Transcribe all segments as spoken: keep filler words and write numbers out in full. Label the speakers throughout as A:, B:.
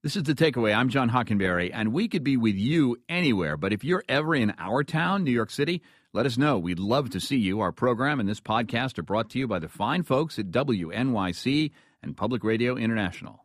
A: This is The Takeaway. I'm John Hockenberry, and we could be with you anywhere. But if you're ever in our town, New York City, let us know. We'd love to see you. Our program and this podcast are brought to you by the fine folks at W N Y C and Public Radio International.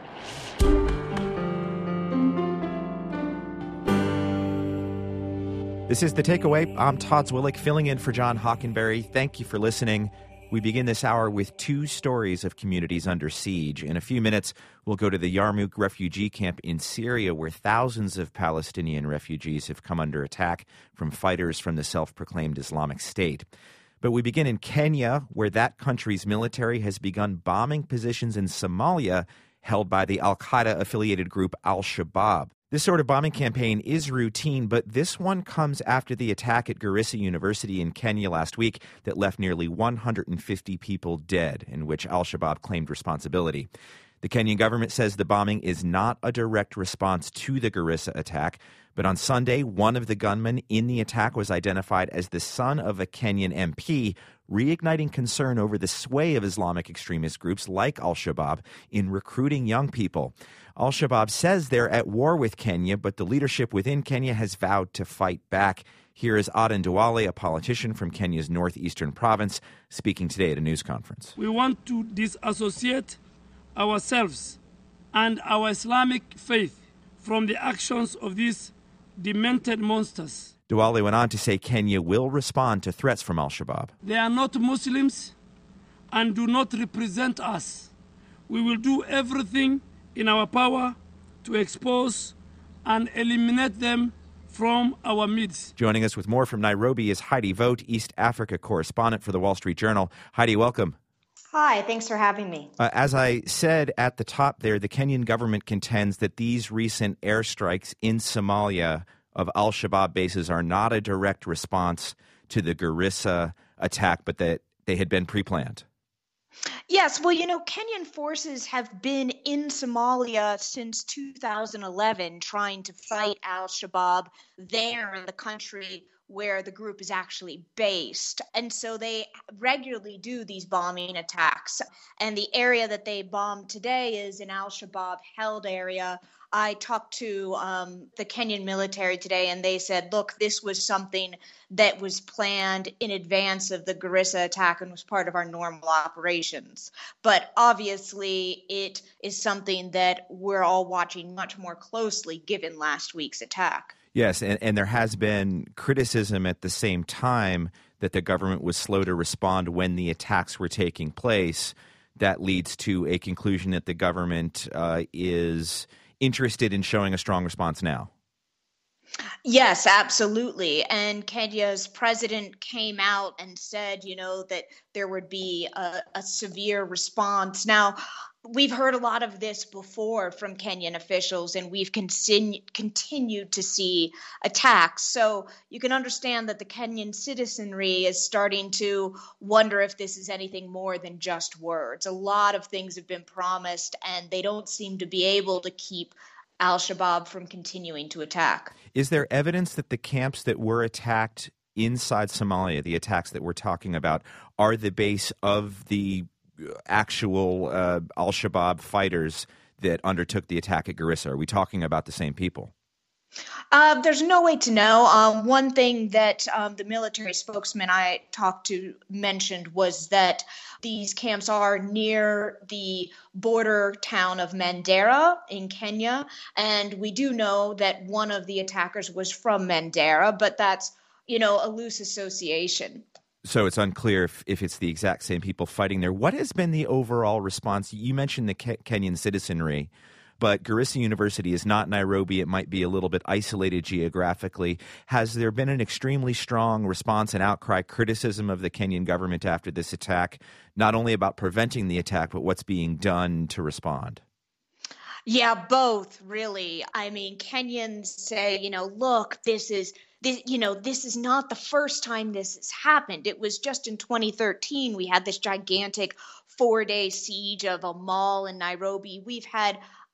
B: This is The Takeaway. I'm Todd Zwillich, filling in for John Hockenberry. Thank you for listening. We begin this hour with two stories of communities under siege. In a few minutes, we'll go to the Yarmouk refugee camp in Syria, where thousands of Palestinian refugees have come under attack from fighters from the self-proclaimed Islamic State. But we begin in Kenya, where that country's military has begun bombing positions in Somalia held by the al-Qaeda-affiliated group Al-Shabaab. This sort of bombing campaign is routine, but this one comes after the attack at Garissa University in Kenya last week that left nearly one hundred fifty people dead, in which Al-Shabaab claimed responsibility. The Kenyan government says the bombing is not a direct response to the Garissa attack, but on Sunday, one of the gunmen in the attack was identified as the son of a Kenyan M P, reigniting concern over the sway of Islamic extremist groups like Al-Shabaab in recruiting young people. Al-Shabaab says they're at war with Kenya, but the leadership within Kenya has vowed to fight back. Here is Aden Duale, a politician from Kenya's northeastern province, speaking today at a news conference.
C: We want to disassociate ourselves and our Islamic faith from the actions of these demented monsters.
B: Duale went on to say Kenya will respond to threats from Al-Shabaab.
C: They are not Muslims and do not represent us. We will do everything in our power to expose and eliminate them from our midst.
B: Joining us with more from Nairobi is Heidi Vogt, East Africa correspondent for the Wall Street Journal. Heidi, welcome.
D: Hi, thanks for having me.
B: Uh, as I said at the top there, the Kenyan government contends that these recent airstrikes in Somalia of Al-Shabaab bases are not a direct response to the Garissa attack, but that they had been pre-planned.
D: Yes, well, you know, Kenyan forces have been in Somalia since two thousand eleven trying to fight al-Shabaab there in the country where the group is actually based. And so they regularly do these bombing attacks. And the area that they bombed today is an al-Shabaab held area. I talked to um, the Kenyan military today, and they said, look, this was something that was planned in advance of the Garissa attack and was part of our normal operations. But obviously, it is something that we're all watching much more closely given last week's attack.
B: Yes, and, and there has been criticism at the same time that the government was slow to respond when the attacks were taking place. That leads to a conclusion that the government uh, is interested in showing a strong response now.
D: Yes, absolutely. And Kenya's president came out and said, you know, that there would be a, a severe response. Now, we've heard a lot of this before from Kenyan officials, and we've continu- continued to see attacks. So you can understand that the Kenyan citizenry is starting to wonder if this is anything more than just words. A lot of things have been promised, and they don't seem to be able to keep al-Shabaab from continuing to attack.
B: Is there evidence that the camps that were attacked inside Somalia, the attacks that we're talking about, are the base of the actual uh, al-Shabaab fighters that undertook the attack at Garissa? Are we talking about the same people?
D: Uh, there's no way to know. Um, one thing that um, the military spokesman I talked to mentioned was that these camps are near the border town of Mandera in Kenya. And we do know that one of the attackers was from Mandera, but that's, you know, a loose association.
B: So it's unclear if, if it's the exact same people fighting there. What has been the overall response? You mentioned the Ke- Kenyan citizenry, but Garissa University is not Nairobi. It might be a little bit isolated geographically. Has there been an extremely strong response and outcry, criticism of the Kenyan government after this attack, not only about preventing the attack, but what's being done to respond?
D: Yeah, both, really. I mean, Kenyans say, you know, look, this is This, you know, this is not the first time this has happened. It was just in twenty thirteen, we had this gigantic four-day siege of a mall in Nairobi. We've had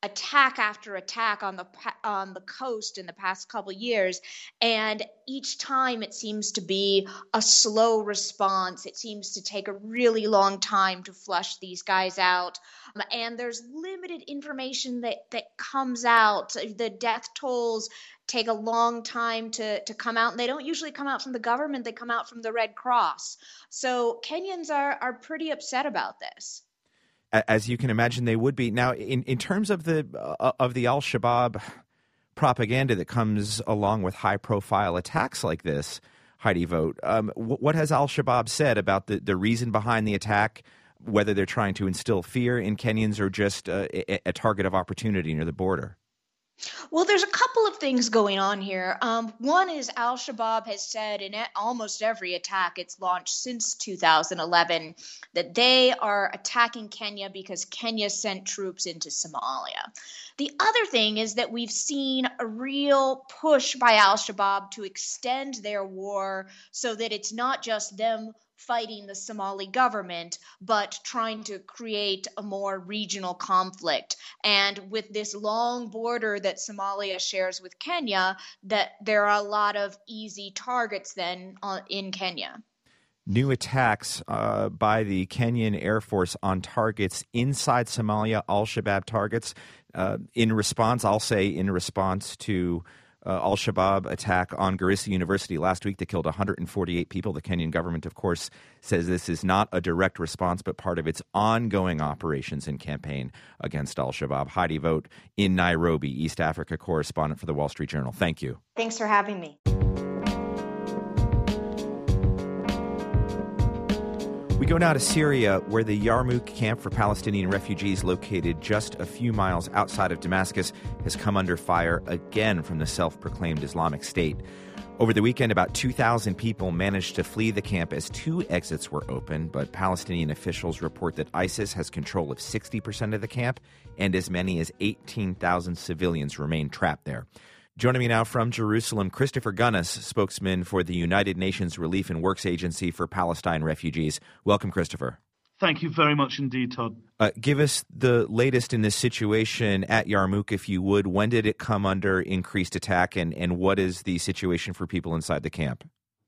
D: attack after attack on the on the coast in the past couple of years, and each time it seems to be a slow response. It seems to take a really long time to flush these guys out, um, and there's limited information that that comes out. The death tolls take a long time to to come out, and they don't usually come out from the government. They come out from the Red Cross. So Kenyans are are pretty upset about this.
B: As you can imagine, they would be. Now, in, in terms of the uh, of the al-Shabaab propaganda that comes along with high-profile attacks like this, Heidi Vogt, um, w- what has al-Shabaab said about the, the reason behind the attack, whether they're trying to instill fear in Kenyans or just uh, a, a target of opportunity near the border?
D: Well, there's a couple of things going on here. Um, one is al-Shabaab has said in almost every attack it's launched since two thousand eleven that they are attacking Kenya because Kenya sent troops into Somalia. The other thing is that we've seen a real push by al-Shabaab to extend their war so that it's not just them fighting the Somali government, but trying to create a more regional conflict. And with this long border that Somalia shares with Kenya, that there are a lot of easy targets then uh, in Kenya.
B: New attacks uh, by the Kenyan Air Force on targets inside Somalia, al-Shabaab targets. Uh, in response, I'll say in response to Uh, al-Shabaab attack on Garissa University last week that killed one hundred forty-eight people. The Kenyan government, of course, says this is not a direct response, but part of its ongoing operations and campaign against al-Shabaab. Heidi Vogt in Nairobi, East Africa correspondent for the Wall Street Journal. Thank you.
D: Thanks for having me.
B: We go now to Syria, where the Yarmouk camp for Palestinian refugees located just a few miles outside of Damascus has come under fire again from the self-proclaimed Islamic State. Over the weekend, about two thousand people managed to flee the camp as two exits were open, but Palestinian officials report that ISIS has control of sixty percent of the camp and as many as eighteen thousand civilians remain trapped there. Joining me now from Jerusalem, Christopher Gunnis, spokesman for the United Nations Relief and Works Agency for Palestine Refugees. Welcome, Christopher.
E: Thank you very much indeed, Todd.
B: Uh, give us the latest in this situation at Yarmouk, if you would. When did it come under increased attack, and, and what is the situation for people inside the camp?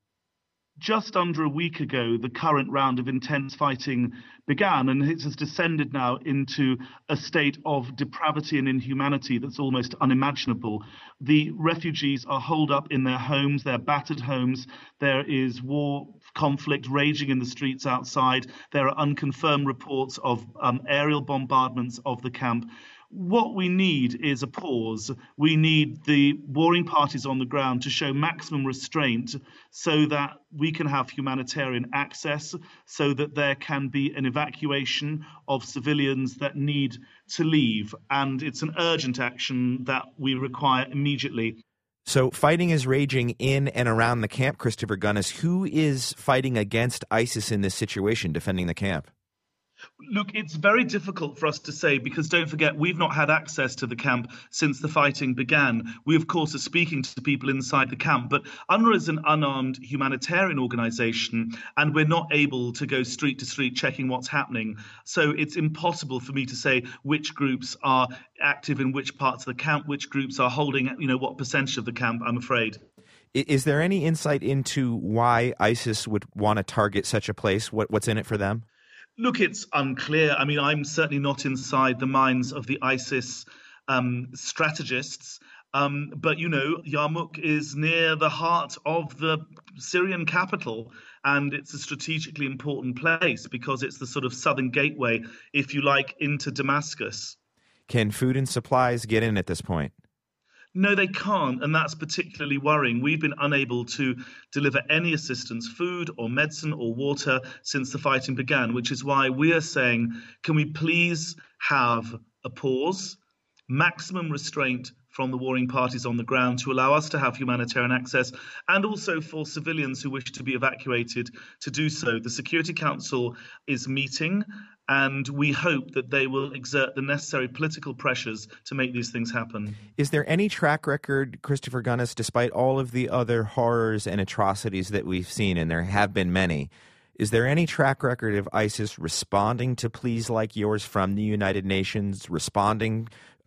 E: Just under a week ago, the current round of intense fighting began, and it has descended now into a state of depravity and inhumanity that's almost unimaginable. The refugees are holed up in their homes, their battered homes. There is war conflict raging in the streets outside. There are unconfirmed reports of um, aerial bombardments of the camp. What we need is a pause. We need the warring parties on the ground to show maximum restraint so that we can have humanitarian access, so that there can be an evacuation of civilians that need to leave. And it's an urgent action that we require immediately.
B: So fighting is raging in and around the camp, Christopher Gunnis. Who is fighting against ISIS in this situation, defending the camp?
E: Look, it's very difficult for us to say because don't forget, we've not had access to the camp since the fighting began. We, of course, are speaking to people inside the camp, but UNRWA is an unarmed humanitarian organization and we're not able to go street to street checking what's happening. So it's impossible for me to say which groups are active in which parts of the camp, which groups are holding, you know, what percentage of the camp, I'm afraid.
B: Is there any insight into why ISIS would want to target such a place? What, what's in it for them?
E: Look, it's unclear. I mean, I'm certainly not inside the minds of the ISIS um, strategists. Um, but, you know, Yarmouk is near the heart of the Syrian capital, and it's a strategically important place because it's the sort of southern gateway, if you like, into Damascus.
B: Can food and supplies get in at this point?
E: No, they can't, and that's particularly worrying. We've been unable to deliver any assistance, food or medicine or water, since the fighting began, which is why we are saying, can we please have a pause, maximum restraint from the warring parties on the ground to allow us to have humanitarian access, and also for civilians who wish to be evacuated to do so. The Security Council is meeting, and we hope that they will exert the necessary political pressures to make these things happen.
B: Is there any track record, Christopher Gunnis, despite all of the other horrors and atrocities that we've seen, and there have been many, is there any track record of ISIS responding to pleas like yours from the United Nations, responding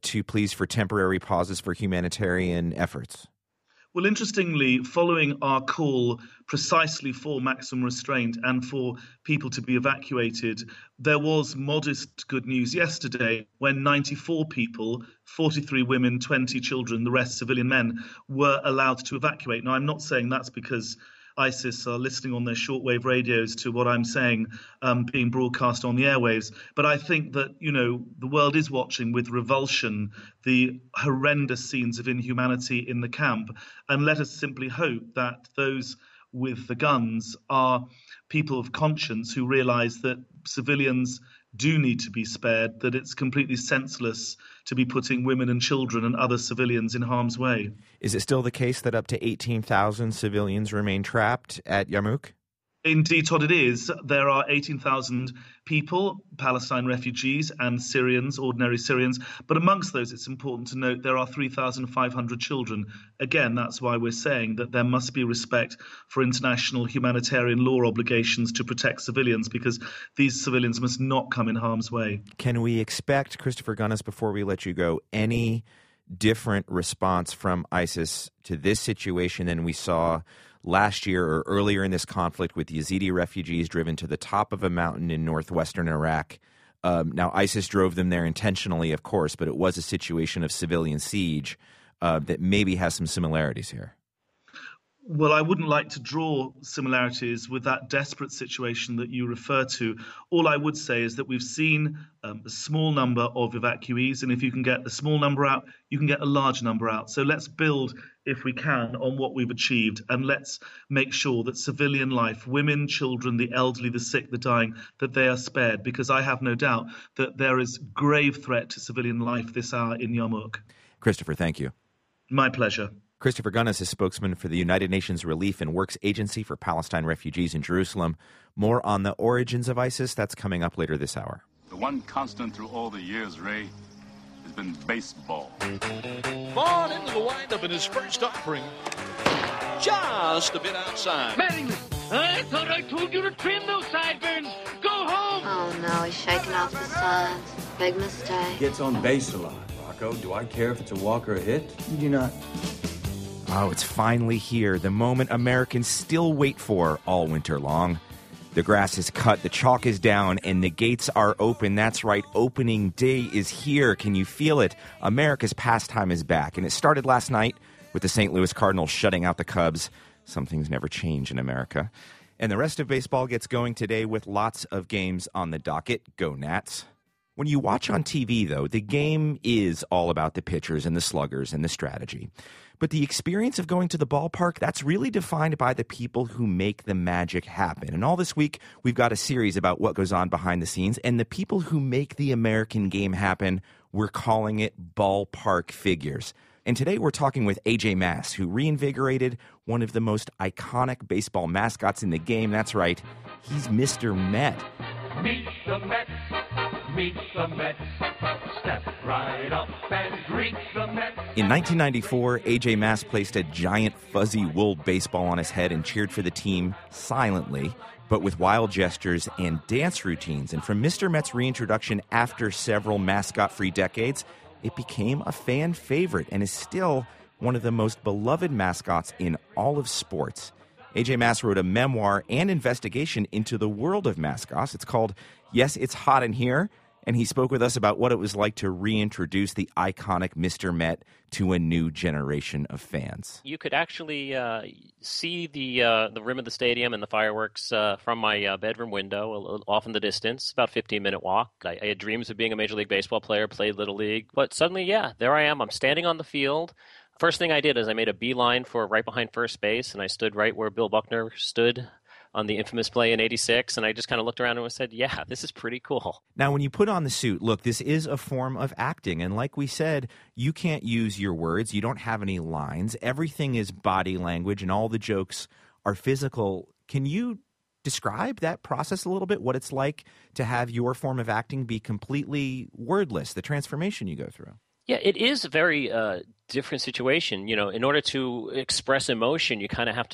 B: to pleas for temporary pauses for humanitarian efforts?
E: Well, interestingly, following our call precisely for maximum restraint and for people to be evacuated, there was modest good news yesterday when ninety-four people, forty-three women, twenty children, the rest civilian men, were allowed to evacuate. Now, I'm not saying that's because ISIS are listening on their shortwave radios to what I'm saying um, being broadcast on the airwaves. But I think that, you know, the world is watching with revulsion the horrendous scenes of inhumanity in the camp. And let us simply hope that those with the guns are people of conscience who realize that civilians do need to be spared, that it's completely senseless to be putting women and children and other civilians in harm's way.
B: Is it still the case that up to eighteen thousand civilians remain trapped at Yarmouk?
E: Indeed, Todd, it is. There are eighteen thousand people, Palestine refugees and Syrians, ordinary Syrians. But amongst those, it's important to note there are three thousand five hundred children. Again, that's why we're saying that there must be respect for international humanitarian law obligations to protect civilians, because these civilians must not come in harm's way.
B: Can we expect, Christopher Gunnis, before we let you go, any different response from ISIS to this situation than we saw last year or earlier in this conflict with Yazidi refugees driven to the top of a mountain in northwestern Iraq? Um, now, ISIS drove them there intentionally, of course, but it was a situation of civilian siege uh, that maybe has some similarities here.
E: Well, I wouldn't like to draw similarities with that desperate situation that you refer to. All I would say is that we've seen um, a small number of evacuees, and if you can get a small number out, you can get a large number out. So let's build, if we can, on what we've achieved, and let's make sure that civilian life, women, children, the elderly, the sick, the dying, that they are spared, because I have no doubt that there is grave threat to civilian life this hour in Yarmouk.
B: Christopher, thank you.
E: My pleasure.
B: Christopher Gunnis is spokesman for the United Nations Relief and Works Agency for Palestine Refugees in Jerusalem. More on the origins of ISIS, that's coming up later this hour.
F: The one constant through all the years, Ray, has been baseball.
G: Vaughn into the windup in his first offering. Just a bit outside.
H: Mattingly, I thought I told you to trim those sideburns. Go home.
I: Oh, no, he's shaking off the sides. Big mistake.
J: Gets on base a lot. Rocco, do I care if it's a walk or a hit?
K: You do not.
B: Oh, it's finally here, the moment Americans still wait for all winter long. The grass is cut, the chalk is down, and the gates are open. That's right, opening day is here. Can you feel it? America's pastime is back, and it started last night with the Saint Louis Cardinals shutting out the Cubs. Some things never change in America. And the rest of baseball gets going today with lots of games on the docket. Go Nats. When you watch on T V, though, the game is all about the pitchers and the sluggers and the strategy. But the experience of going to the ballpark, that's really defined by the people who make the magic happen. And all this week, we've got a series about what goes on behind the scenes. And the people who make the American game happen, we're calling it ballpark figures. And today we're talking with A J Mass, who reinvigorated one of the most iconic baseball mascots in the game. That's right, he's Mister Met.
L: Meet the Mets, meet the Mets, step right up and greet the Mets.
B: In nineteen ninety-four, A J Mass placed a giant fuzzy wool baseball on his head and cheered for the team silently, but with wild gestures and dance routines. And from Mister Met's reintroduction after several mascot-free decades, it became a fan favorite and is still one of the most beloved mascots in all of sports. A J Mass wrote a memoir and investigation into the world of mascots. It's called Yes, It's Hot in Here, and he spoke with us about what it was like to reintroduce the iconic Mister Met to a new generation of fans.
M: You could actually uh, see the uh, the rim of the stadium and the fireworks uh, from my uh, bedroom window, a little off in the distance, about a fifteen-minute walk. I, I had dreams of being a Major League Baseball player, played Little League, but suddenly, yeah, there I am. I'm standing on the field. First thing I did is I made a beeline for right behind first base, and I stood right where Bill Buckner stood on the infamous play in eighty-six, and I just kind of looked around and said, yeah, this is pretty cool.
B: Now, when you put on the suit, look, this is a form of acting, and like we said, you can't use your words. You don't have any lines. Everything is body language, and all the jokes are physical. Can you describe that process a little bit, what it's like to have your form of acting be completely wordless, the transformation you go through?
M: Yeah, it is a very uh, different situation. You know, in order to express emotion, you kind of have to like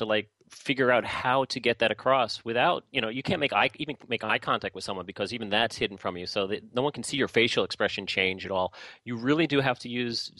M: figure out how to get that across without, you know, you can't make eye, even make eye contact with someone because even that's hidden from you. So that no one can see your facial expression change at all. You really do have to use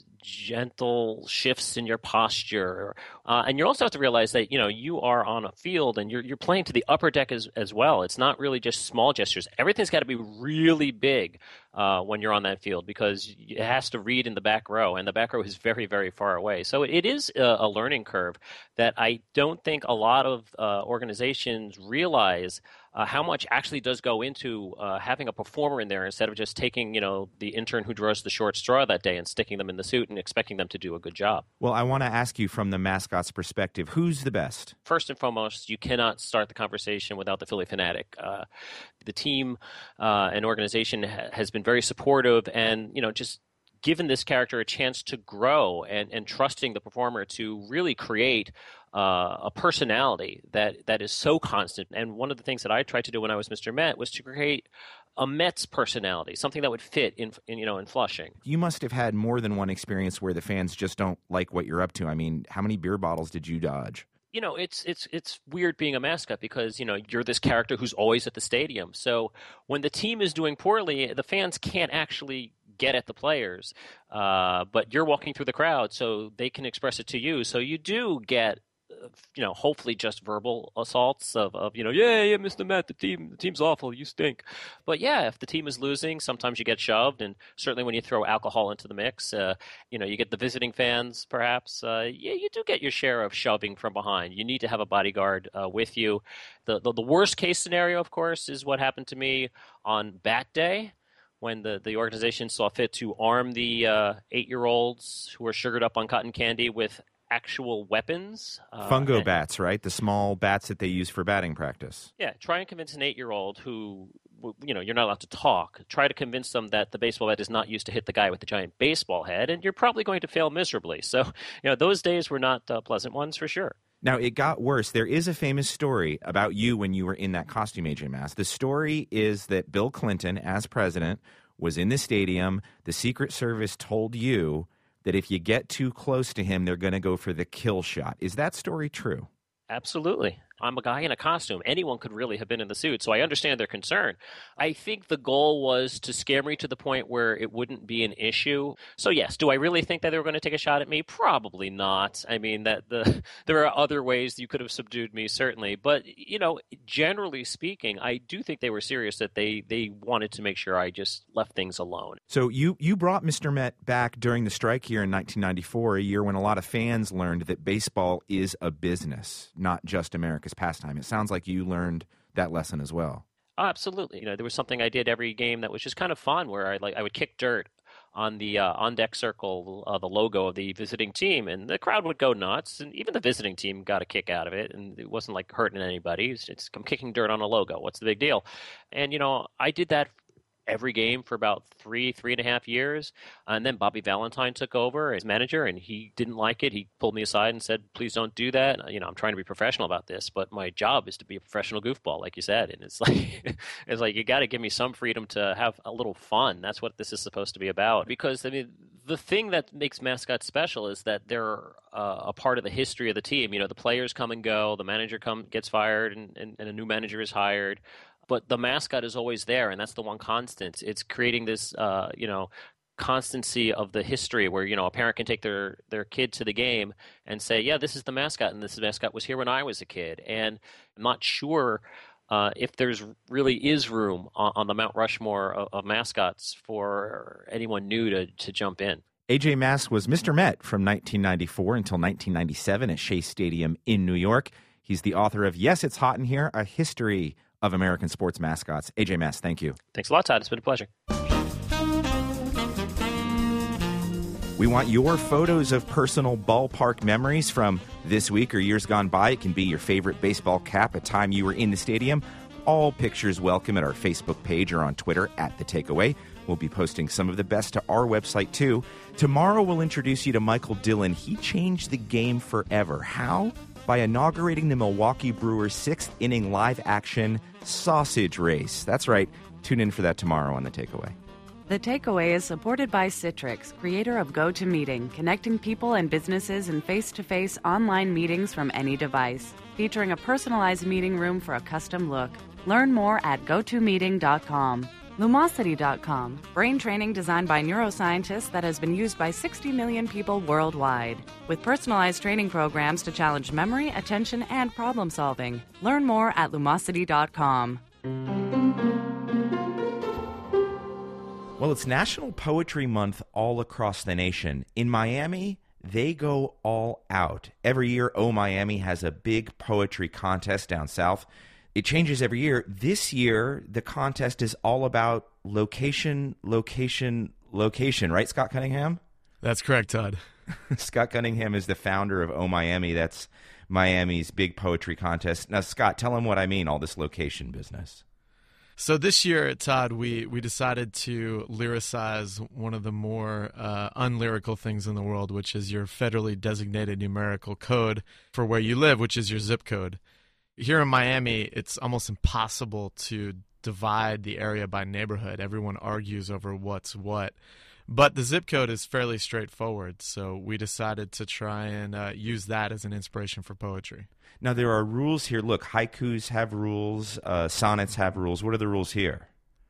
M: gentle shifts in your posture. Uh, and you also have to realize that, you know, you are on a field and you're, you're playing to the upper deck as, as well. It's not really just small gestures. Everything's got to be really big uh, when you're on that field because it has to read in the back row, and the back row is very, very far away. So it is a, a learning curve that I don't think a lot of uh, organizations realize Uh, how much actually does go into uh, having a performer in there instead of just taking, you know, the intern who draws the short straw that day and sticking them in the suit and expecting them to do a good job.
B: Well, I want to ask you from the mascot's perspective, who's the best?
M: First and foremost, you cannot start the conversation without the Phillie Phanatic. Uh, the team uh, and organization ha- has been very supportive and, you know, just given this character a chance to grow and, and trusting the performer to really create uh, a personality that, that is so constant. And one of the things that I tried to do when I was Mister Met was to create a Mets personality, something that would fit in, in you know, in Flushing.
B: You must have had more than one experience where the fans just don't like what you're up to. I mean, how many beer bottles did you dodge?
M: You know, it's it's it's weird being a mascot because, you know, you're this character who's always at the stadium. So when the team is doing poorly, the fans can't actually get at the players, uh, but you're walking through the crowd, so they can express it to you. So you do get, you know, hopefully just verbal assaults of, of you know, yeah, yeah, Mister Met, the team, the team's awful, you stink. But yeah, if the team is losing, sometimes you get shoved, and certainly when you throw alcohol into the mix, uh, you know, you get the visiting fans, perhaps. Uh, yeah, you do get your share of shoving from behind. You need to have a bodyguard uh, with you. The, the the worst case scenario, of course, is what happened to me on Bat Day, when the, the organization saw fit to arm the uh, eight-year-olds who were sugared up on cotton candy with actual weapons. Uh,
B: Fungo
M: and,
B: bats, right? The small bats that they use for batting practice.
M: Yeah, try and convince an eight-year-old who, you know, you're not allowed to talk. Try to convince them that the baseball bat is not used to hit the guy with the giant baseball head, and you're probably going to fail miserably. So, you know, those days were not uh, pleasant ones for sure.
B: Now, it got worse. There is a famous story about you when you were in that costume, A J Mass. The story is that Bill Clinton, as president, was in the stadium. The Secret Service told you that if you get too close to him, they're going to go for the kill shot. Is that story true?
M: Absolutely. I'm a guy in a costume. Anyone could really have been in the suit, so I understand their concern. I think the goal was to scare me to the point where it wouldn't be an issue. So yes, do I really think that they were going to take a shot at me? Probably not. I mean, that the there are other ways you could have subdued me, certainly. But, you know, generally speaking, I do think they were serious that they, they wanted to make sure I just left things alone.
B: So you, you brought Mister Met back during the strike year in nineteen ninety-four, a year when a lot of fans learned that baseball is a business, not just America's pastime. It sounds like you learned that lesson as well.
M: Oh, absolutely. You know, there was something I did every game that was just kind of fun, where I like I would kick dirt on the uh, on deck circle, uh, the logo of the visiting team, and the crowd would go nuts, and even the visiting team got a kick out of it, and it wasn't like hurting anybody. It's, it's I'm kicking dirt on a logo. What's the big deal? And you know, I did that every game for about three, three and a half years. And then Bobby Valentine took over as manager, and he didn't like it. He pulled me aside and said, please don't do that. You know, I'm trying to be professional about this, but my job is to be a professional goofball, like you said. And it's like, it's like, you got to give me some freedom to have a little fun. That's what this is supposed to be about. Because, I mean, the thing that makes mascots special is that they're uh, a part of the history of the team. You know, the players come and go, the manager come gets fired, and, and, and a new manager is hired. But the mascot is always there, and that's the one constant. It's creating this, uh, you know, constancy of the history where, you know, a parent can take their, their kid to the game and say, yeah, this is the mascot, and this mascot was here when I was a kid. And I'm not sure uh, if there's really is room on, on the Mount Rushmore of, of mascots for anyone new to, to jump in.
B: A J Mass was Mister Met from nineteen ninety-four until nineteen ninety-seven at Shea Stadium in New York. He's the author of Yes, It's Hot in Here, A History of American Sports Mascots. A J Mass, thank you.
M: Thanks a lot, Todd. It's been a pleasure.
B: We want your photos of personal ballpark memories from this week or years gone by. It can be your favorite baseball cap, a time you were in the stadium. All pictures welcome at our Facebook page or on Twitter at The Takeaway. We'll be posting some of the best to our website, too. Tomorrow, we'll introduce you to Michael Dillon. He changed the game forever. How? By inaugurating the Milwaukee Brewers' sixth inning live-action sausage race. That's right. Tune in for that tomorrow on The Takeaway.
K: The Takeaway is supported by Citrix, creator of GoToMeeting, connecting people and businesses in face-to-face online meetings from any device, featuring a personalized meeting room for a custom look. Learn more at go to meeting dot com. Lumosity dot com, brain training designed by neuroscientists that has been used by sixty million people worldwide, with personalized training programs to challenge memory, attention, and problem solving. Learn more at lumosity dot com.
B: Well, it's National Poetry Month all across the nation. In Miami, they go all out. Every year, Oh Miami has a big poetry contest down south. It changes every year. This year, the contest is all about location, location, location. Right, Scott Cunningham?
N: That's correct, Todd.
B: Scott Cunningham is the founder of Oh Miami. That's Miami's big poetry contest. Now, Scott, tell him what I mean, all this location business.
N: So this year, Todd, we, we decided to lyricize one of the more uh, unlyrical things in the world, which is your federally designated numerical code for where you live, which is your zip code. Here in Miami, it's almost impossible to divide the area by neighborhood. Everyone argues over what's what. But the zip code is fairly straightforward, so we decided to try and uh, use that as an inspiration for poetry.
B: Now, there are rules here. Look, haikus have rules. Uh, sonnets have rules. What are the rules here?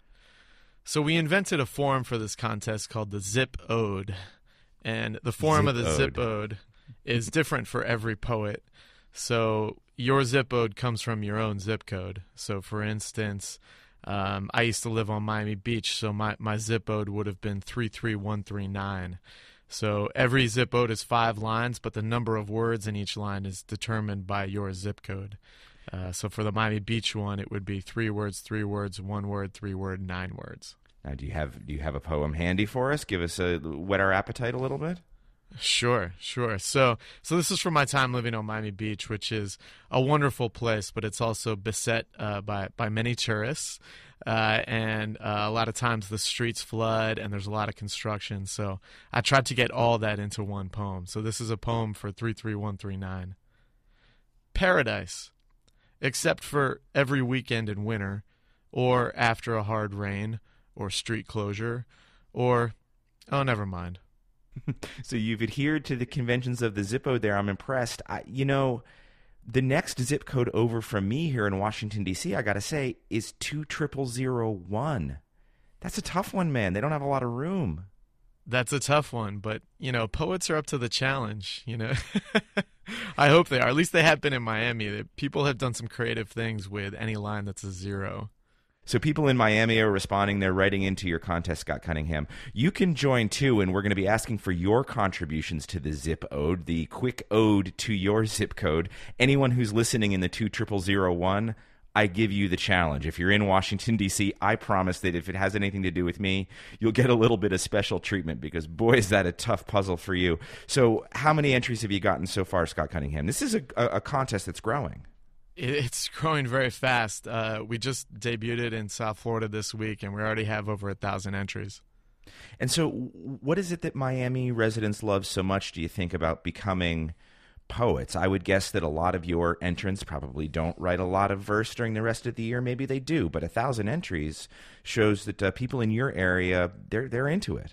N: So we invented a form for this contest called the Zip Ode. And the form
B: Zip
N: of the
B: Ode.
N: Zip Ode is different for every poet. So your Zip Ode comes from your own zip code. So, for instance, um, I used to live on Miami Beach, so my, my Zip Ode would have been three three one three nine. So every zip ode is five lines, but the number of words in each line is determined by your zip code. Uh, so for the Miami Beach one, it would be three words, three words, one word, three word, nine words.
B: Now, do you have do you have a poem handy for us? Give us a whet our appetite a little bit.
N: Sure, sure. So, so this is from my time living on Miami Beach, which is a wonderful place, but it's also beset uh, by by many tourists. Uh, and uh, a lot of times the streets flood and there's a lot of construction. So I tried to get all that into one poem. So this is a poem for three three one three nine. Paradise, except for every weekend in winter, or after a hard rain, or street closure, or, oh, never mind.
B: So you've adhered to the conventions of the zip ode there. I'm impressed. I, you know... The next zip code over from me here in Washington, D C, I got to say, is two triple zero one. That's a tough one, man. They don't have a lot of room.
N: That's a tough one, but, you know, poets are up to the challenge, you know. I hope they are. At least they have been in Miami. People have done some creative things with any line that's a zero.
B: So people in Miami are responding. They're writing into your contest, Scott Cunningham. You can join, too, and we're going to be asking for your contributions to the Zip Ode, the quick ode to your zip code. Anyone who's listening in the two triple zero one, I give you the challenge. If you're in Washington, D C, I promise that if it has anything to do with me, you'll get a little bit of special treatment because, boy, is that a tough puzzle for you. So how many entries have you gotten so far, Scott Cunningham? This is a, a, a contest that's growing.
N: It's growing very fast. Uh, we just debuted it in South Florida this week, and we already have over a thousand entries.
B: And so what is it that Miami residents love so much, do you think, about becoming poets? I would guess that a lot of your entrants probably don't write a lot of verse during the rest of the year. Maybe they do, but a thousand entries shows that uh, people in your area, they're they're into it.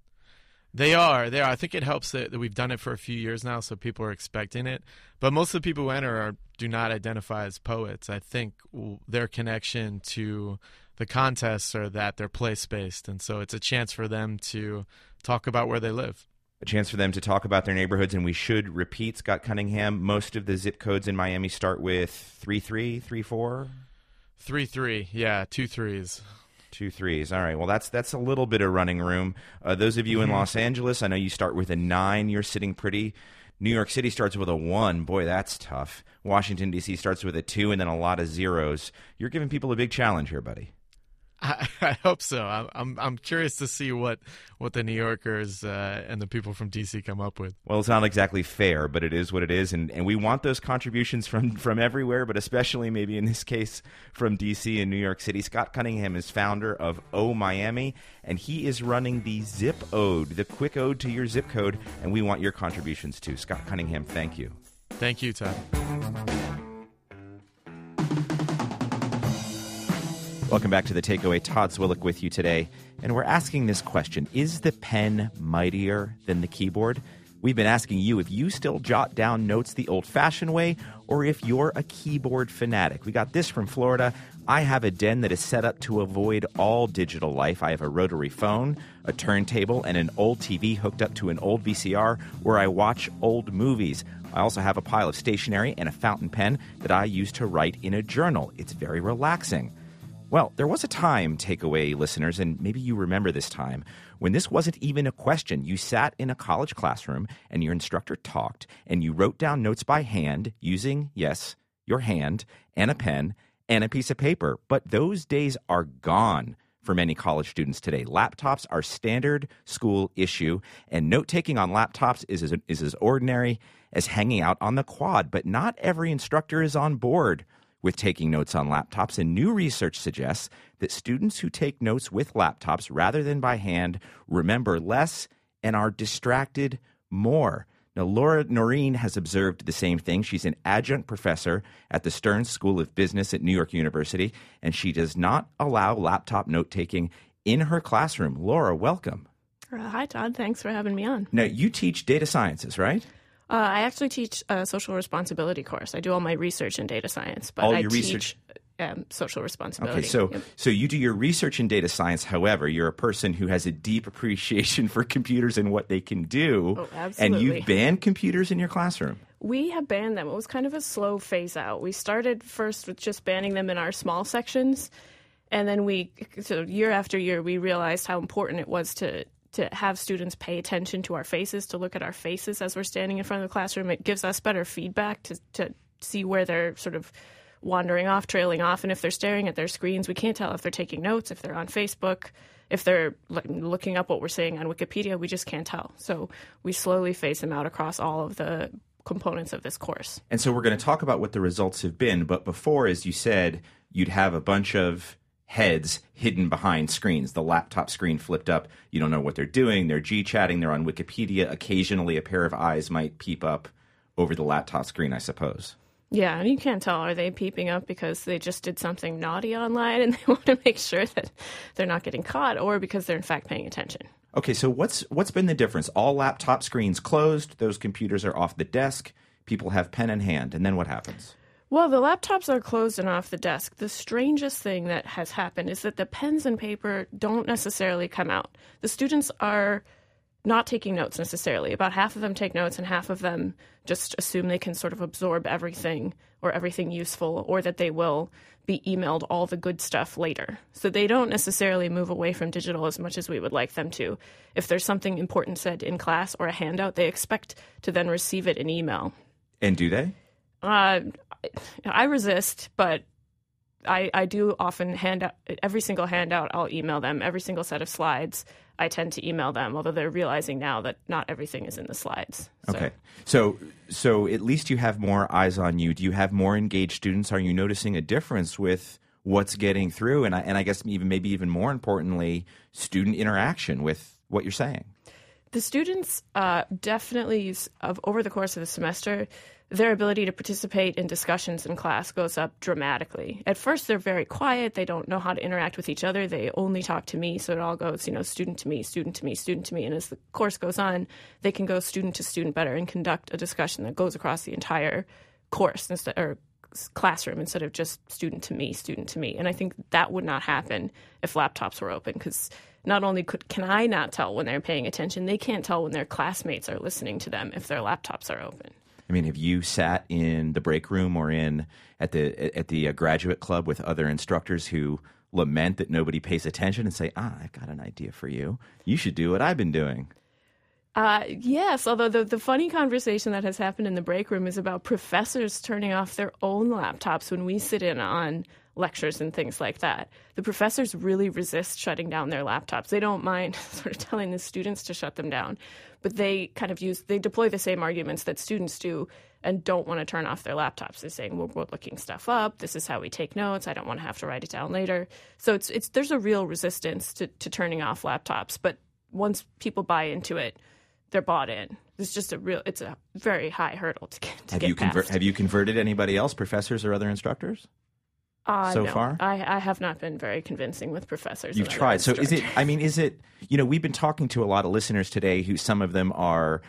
N: They are. They are. I think it helps that, that we've done it for a few years now, so people are expecting it. But most of the people who enter are, do not identify as poets. I think their connection to the contests are that they're place-based, and so it's a chance for them to talk about where they live.
B: A chance for them to talk about their neighborhoods, and we should repeat, Scott Cunningham, most of the zip codes in Miami start with three three, three four?
N: three three, yeah, two threes.
B: Two threes. All right. Well, that's that's a little bit of running room. Uh, those of you in Los Angeles, I know you start with a nine. You're sitting pretty. New York City starts with a one. Boy, that's tough. Washington, D C starts with a two and then a lot of zeros. You're giving people a big challenge here, buddy.
N: I, I hope so. I'm I'm curious to see what, what the New Yorkers uh, and the people from D C come up with.
B: Well, it's not exactly fair, but it is what it is, and, and we want those contributions from, from everywhere, but especially maybe in this case from D C and New York City. Scott Cunningham is founder of Oh Miami, and he is running the Zip Ode, the quick ode to your zip code, and we want your contributions too. Scott Cunningham, thank you.
N: Thank you, Todd.
B: Welcome back to The Takeaway. Todd Zwillich with you today. And we're asking this question: is the pen mightier than the keyboard? We've been asking you if you still jot down notes the old-fashioned way or if you're a keyboard fanatic. We got this from Florida. I have a den that is set up to avoid all digital life. I have a rotary phone, a turntable, and an old T V hooked up to an old V C R where I watch old movies. I also have a pile of stationery and a fountain pen that I use to write in a journal. It's very relaxing. Well, there was a time, takeaway listeners, and maybe you remember this time, when this wasn't even a question. You sat in a college classroom and your instructor talked and you wrote down notes by hand using, yes, your hand and a pen and a piece of paper. But those days are gone for many college students today. Laptops are standard school issue, and note-taking on laptops is as, is as ordinary as hanging out on the quad. But not every instructor is on board with taking notes on laptops, and new research suggests that students who take notes with laptops rather than by hand remember less and are distracted more. Now, Laura Noreen has observed the same thing. She's an adjunct professor at the Stern School of Business at New York University, and she does not allow laptop note-taking in her classroom. Laura, welcome.
O: Uh, hi, Todd. Thanks for having me on.
B: Now, you teach data sciences, right?
O: Uh, I actually teach a social responsibility course. I do all my research in data science, but
B: all
O: I
B: your
O: teach
B: research...
O: um, social responsibility.
B: Okay, so
O: yep.
B: so you do your research in data science. However, you're a person who has a deep appreciation for computers and what they can do.
O: Oh, absolutely.
B: And you've banned computers in your classroom.
O: We have banned them. It was kind of a slow phase out. We started first with just banning them in our small sections, and then we, so year after year, we realized how important it was to to have students pay attention to our faces, to look at our faces as we're standing in front of the classroom. It gives us better feedback to, to see where they're sort of wandering off, trailing off. And if they're staring at their screens, we can't tell if they're taking notes, if they're on Facebook, if they're looking up what we're saying on Wikipedia. We just can't tell. So we slowly phase them out across all of the components of this course.
B: And so we're going to talk about what the results have been. But before, as you said, you'd have a bunch of heads hidden behind screens, the laptop screen flipped up. You don't know what they're doing. They're G-chatting. They're on Wikipedia. Occasionally, a pair of eyes might peep up over the laptop screen, I suppose.
O: Yeah, and you can't tell. Are they peeping up because they just did something naughty online and they want to make sure that they're not getting caught, or because they're in fact paying attention?
B: Okay, so what's what's been the difference? All laptop screens closed. Those computers are off the desk. People have pen in hand. And then what happens?
O: Well, the laptops are closed and off the desk. The strangest thing that has happened is that the pens and paper don't necessarily come out. The students are not taking notes necessarily. About half of them take notes and half of them just assume they can sort of absorb everything or everything useful, or that they will be emailed all the good stuff later. So they don't necessarily move away from digital as much as we would like them to. If there's something important said in class or a handout, they expect to then receive it in email.
B: And do they?
O: Uh, I resist, but I, I do often hand out, every single handout I'll email them. Every single set of slides I tend to email them, although they're realizing now that not everything is in the slides. So.
B: Okay. So so at least you have more eyes on you. Do you have more engaged students? Are you noticing a difference with what's getting through? And I, and I guess even maybe even more importantly, student interaction with what you're saying.
O: The students uh, definitely use, of, over the course of the semester, their ability to participate in discussions in class goes up dramatically. At first, they're very quiet. They don't know how to interact with each other. They only talk to me. So it all goes, you know, student to me, student to me, student to me. And as the course goes on, they can go student to student better and conduct a discussion that goes across the entire course instead, or classroom, instead of just student to me, student to me. And I think that would not happen if laptops were open, because not only could, can I not tell when they're paying attention, they can't tell when their classmates are listening to them if their laptops are open.
B: I mean, have you sat in the break room or in at the at the uh, graduate club with other instructors who lament that nobody pays attention and say, ah, I've got an idea for you. You should do what I've been doing.
O: Uh, yes, although the, the funny conversation that has happened in the break room is about professors turning off their own laptops when we sit in on lectures and things like that. The professors really resist shutting down their laptops. They don't mind sort of telling the students to shut them down, but they kind of use, they deploy the same arguments that students do and don't want to turn off their laptops. They're saying, well, we're looking stuff up. This is how we take notes. I don't want to have to write it down later. So it's it's there's a real resistance to, to turning off laptops. But once people buy into it, they're bought in. It's just a real, it's a very high hurdle to get, to
B: have
O: get
B: you
O: past.
B: Conver- have you converted anybody else, professors or other instructors?
O: Uh,
B: so
O: no.
B: far?
O: I, I have not been very convincing with professors.
B: You've tried. So is it, I mean, is it, you know, we've been talking to a lot of listeners today who some of them are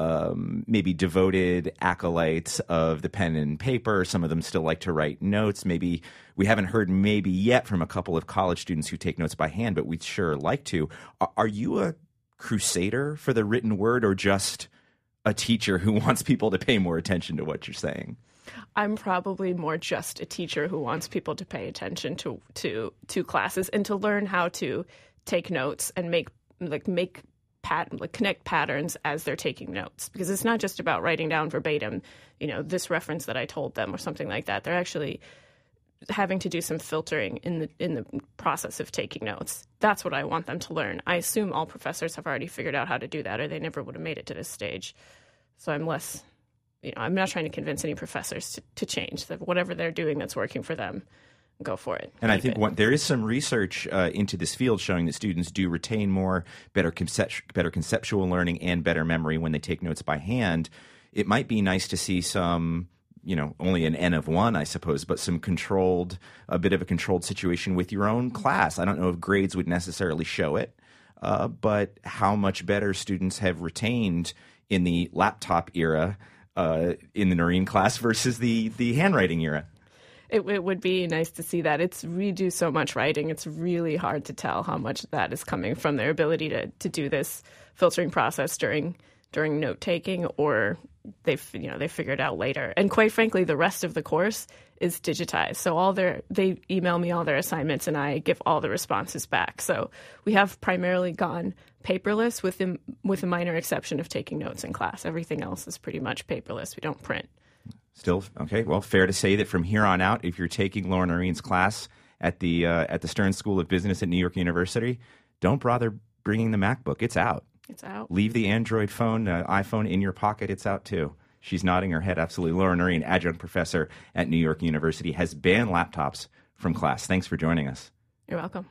B: um, maybe devoted acolytes of the pen and paper. Some of them still like to write notes. Maybe we haven't heard maybe yet from a couple of college students who take notes by hand, but we'd sure like to. Are, are you a crusader for the written word or just a teacher who wants people to pay more attention to what you're saying?
O: I'm probably more just a teacher who wants people to pay attention to to to classes and to learn how to take notes and make like make pat like connect patterns as they're taking notes, because it's not just about writing down verbatim, you know, this reference that I told them or something like that. They're actually having to do some filtering in the in the process of taking notes. That's what I want them to learn. I assume all professors have already figured out how to do that, or they never would have made it to this stage. So I'm less, you know, I'm not trying to convince any professors to, to change. That whatever they're doing that's working for them, go for it.
B: And I think what, there is some research uh, into this field showing that students do retain more, better concept, better conceptual learning, and better memory when they take notes by hand. It might be nice to see some, you know, only an N of one, I suppose, but some controlled, a bit of a controlled situation with your own class. I don't know if grades would necessarily show it, uh, but how much better students have retained in the laptop era uh, in the Noreen class versus the, the handwriting era.
O: It, it would be nice to see that. It's we do so much writing. It's really hard to tell how much of that is coming from their ability to, to do this filtering process during during note taking, or they've you know they figure it out later. And quite frankly, the rest of the course is digitized. So all their they email me all their assignments, and I give all the responses back. So we have primarily gone paperless, with the, with a minor exception of taking notes in class. Everything else is pretty much paperless. We don't print.
B: Still, okay, well, fair to say that from here on out, if you're taking Laura Noreen's class at the uh, at the Stern School of Business at New York University, don't bother bringing the MacBook. It's out.
O: It's out.
B: Leave the Android phone, uh, iPhone in your pocket. It's out, too. She's nodding her head absolutely. Laura Noreen, adjunct professor at New York University, has banned laptops from class. Thanks for joining us.
O: You're welcome.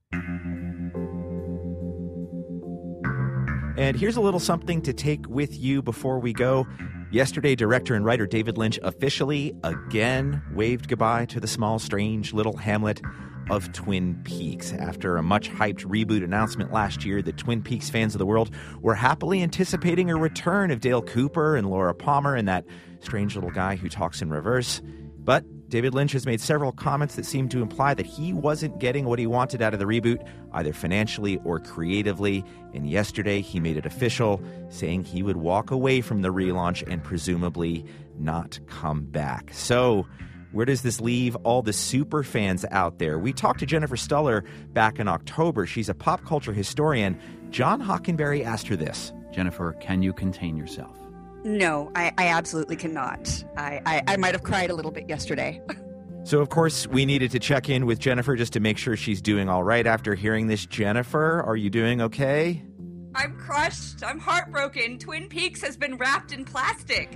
B: And here's a little something to take with you before we go. Yesterday, director and writer David Lynch officially again waved goodbye to the small, strange little hamlet of Twin Peaks. After a much-hyped reboot announcement last year, the Twin Peaks fans of the world were happily anticipating a return of Dale Cooper and Laura Palmer and that strange little guy who talks in reverse. But David Lynch has made several comments that seem to imply that he wasn't getting what he wanted out of the reboot, either financially or creatively. And yesterday, he made it official, saying he would walk away from the relaunch and presumably not come back. So, where does this leave all the super fans out there? We talked to Jennifer Stuller back in October. She's a pop culture historian. John Hockenberry asked her this.
A: Jennifer, can you contain yourself?
P: No, I, I absolutely cannot. I, I, I might have cried a little bit yesterday.
B: So, of course, we needed to check in with Jennifer just to make sure she's doing all right after hearing this. Jennifer, are you doing okay?
P: I'm crushed. I'm heartbroken. Twin Peaks has been wrapped in plastic.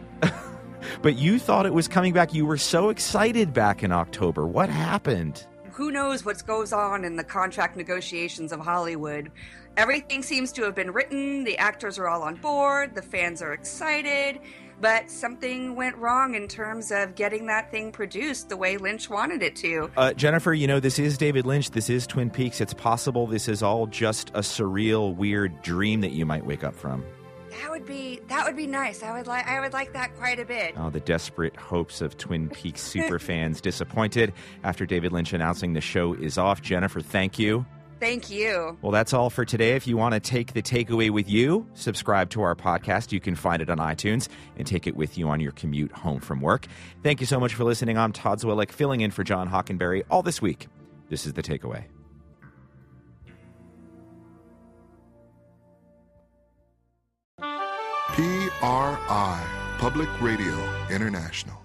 B: But you thought it was coming back. You were so excited back in October. What happened?
P: Who knows what goes on in the contract negotiations of Hollywood. Everything seems to have been written. The actors are all on board. The fans are excited. But something went wrong in terms of getting that thing produced the way Lynch wanted it to.
B: Uh, Jennifer, you know, this is David Lynch. This is Twin Peaks. It's possible this is all just a surreal, weird dream that you might wake up from.
P: That would be that would be nice. I would like I would like that quite a bit.
B: Oh, the desperate hopes of Twin Peaks super fans disappointed after David Lynch announcing the show is off. Jennifer, thank you.
P: Thank you.
B: Well, that's all for today. If you want to take the takeaway with you, subscribe to our podcast. You can find it on iTunes and take it with you on your commute home from work. Thank you so much for listening. I'm Todd Zwillick, filling in for John Hockenberry all this week. This is The Takeaway.
Q: P R I, Public Radio International.